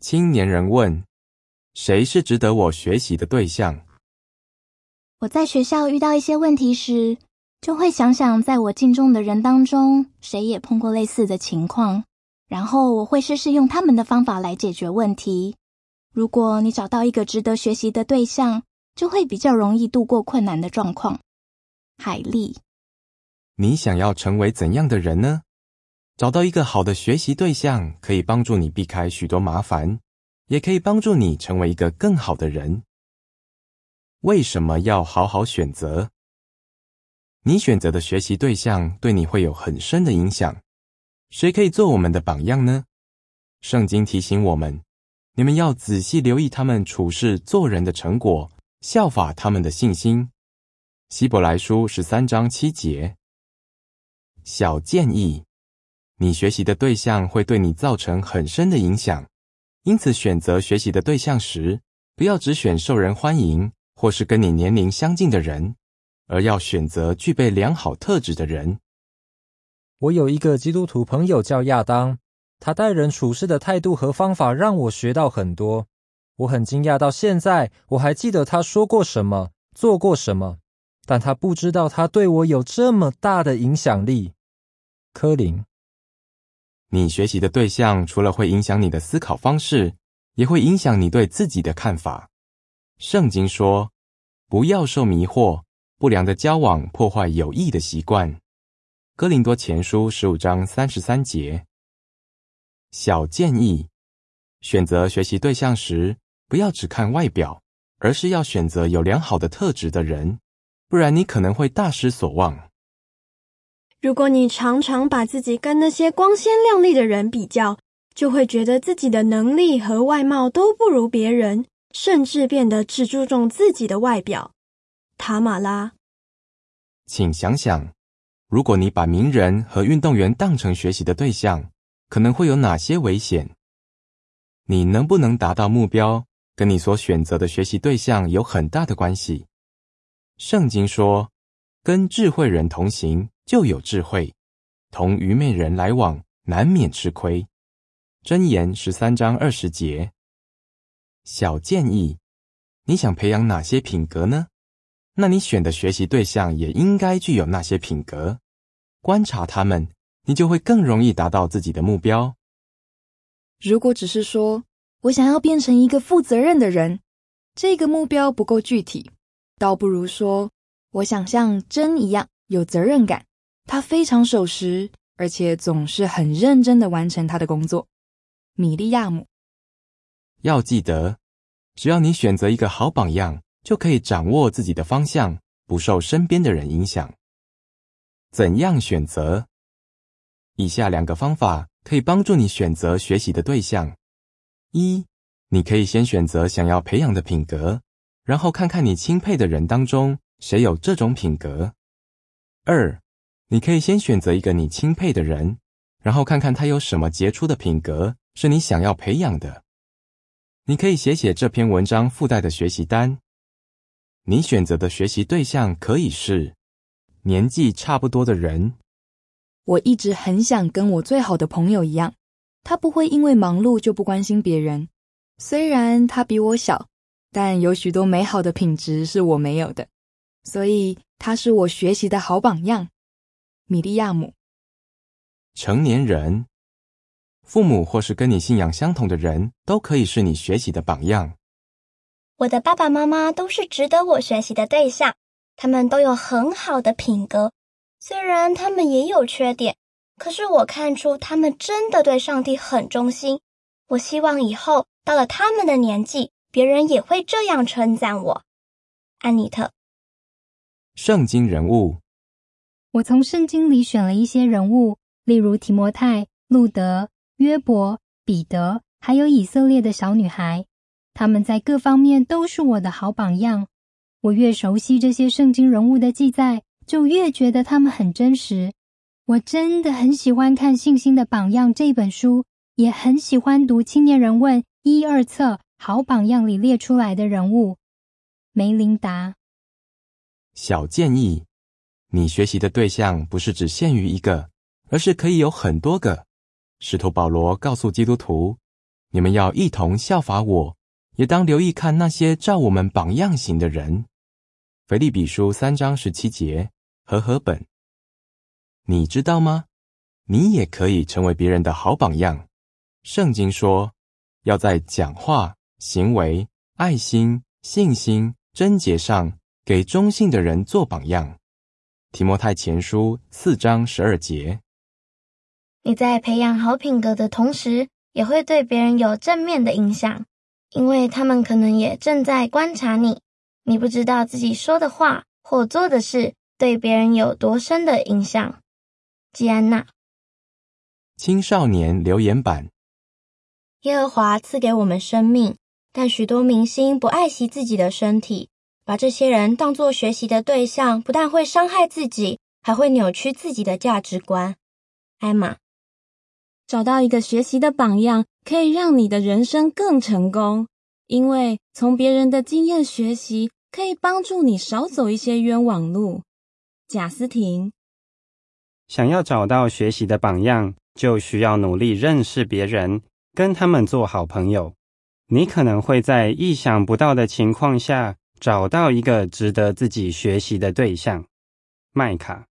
青年人问：谁是值得我学习的对象？ 我在学校遇到一些问题时，就会想想在我敬重的人当中，谁也碰过类似的情况，然后我会试试用他们的方法来解决问题。如果你找到一个值得学习的对象，就会比较容易度过困难的状况。海莉， 你想要成为怎样的人呢？找到一个好的学习对象，可以帮助你避开许多麻烦，也可以帮助你成为一个更好的人。为什么要好好选择？你选择的学习对象对你会有很深的影响。谁可以做我们的榜样呢？圣经提醒我们，你们要仔细留意他们处事做人的成果，效法他们的信心。希伯来书13章7节。小建议，你学习的对象会对你造成很深的影响，因此选择学习的对象时，不要只选受人欢迎或是跟你年龄相近的人，而要选择具备良好特质的人。 我有一个基督徒朋友叫亚当，他待人处事的态度和方法让我学到很多。我很惊讶，到现在我还记得他说过什么，做过什么，但他不知道他对我有这么大的影响力。柯林， 你学习的对象除了会影响你的思考方式，也会影响你对自己的看法。圣经说，不要受迷惑，不良的交往破坏有益的习惯。哥林多前书15章33节。小建议，选择学习对象时，不要只看外表，而是要选择有良好的特质的人，不然你可能会大失所望。 如果你常常把自己跟那些光鲜亮丽的人比较，就会觉得自己的能力和外貌都不如别人，甚至变得只注重自己的外表。塔玛拉， 请想想，如果你把名人和运动员当成学习的对象，可能会有哪些危险？你能不能达到目标，跟你所选择的学习对象有很大的关系。圣经说，跟智慧人同行就有智慧，同愚昧人来往难免吃亏。箴言13章20节。小建议，你想培养哪些品格呢？那你选的学习对象也应该具有那些品格。观察他们，你就会更容易达到自己的目标。 如果只是说，我想要变成一个负责任的人，这个目标不够具体，倒不如说，我想像珍一样有责任感，他非常守时，而且总是很认真地完成他的工作。米利亚姆， 要记得，只要你选择一个好榜样，就可以掌握自己的方向，不受身边的人影响。怎样选择？以下2个方法可以帮助你选择学习的对象。1，你可以先选择想要培养的品格，然后看看你钦佩的人当中谁有这种品格。2，你可以先选择一个你钦佩的人，然后看看他有什么杰出的品格是你想要培养的。你可以写写这篇文章附带的学习单。你选择的学习对象可以是年纪差不多的人。 我一直很想跟我最好的朋友一样，他不会因为忙碌就不关心别人。虽然他比我小，但有许多美好的品质是我没有的，所以他是我学习的好榜样。米利亚姆。 成年人，父母或是跟你信仰相同的人都可以是你学习的榜样。 我的爸爸妈妈都是值得我学习的对象，他们都有很好的品格，虽然他们也有缺点，可是我看出他们真的对上帝很忠心。我希望以后到了他们的年纪，别人也会这样称赞我。安妮特。 圣经人物， 我从圣经里选了一些人物，例如提摩太、路德、约伯、彼得，还有以色列的小女孩。他们在各方面都是我的好榜样。我越熟悉这些圣经人物的记载，就越觉得他们很真实。我真的很喜欢看《信心的榜样》这本书，也很喜欢读《青年人问》1、2册好榜样里列出来的人物。梅琳达。 小建议，你学习的对象不是只限于一个，而是可以有很多个。使徒保罗告诉基督徒， 你们要一同效法我，也当留意看那些照我们榜样行的人。腓立比书3章17节，和合本。你知道吗？你也可以成为别人的好榜样。圣经说，要在讲话、行为、爱心、信心、贞洁上，给忠信的人做榜样。提摩太前书4章12节。 你在培养好品格的同时，也会对别人有正面的影响，因为他们可能也正在观察你。你不知道自己说的话或做的事对别人有多深的影响。基安娜。 青少年留言板。 耶和华赐给我们生命，但许多明星不爱惜自己的身体，把这些人当作学习的对象，不但会伤害自己，还会扭曲自己的价值观。艾玛。 找到一个学习的榜样，可以让你的人生更成功，因为从别人的经验学习，可以帮助你少走一些冤枉路。贾斯汀。 想要找到学习的榜样，就需要努力认识别人，跟他们做好朋友。你可能会在意想不到的情况下，找到一个值得自己学习的对象。麦卡。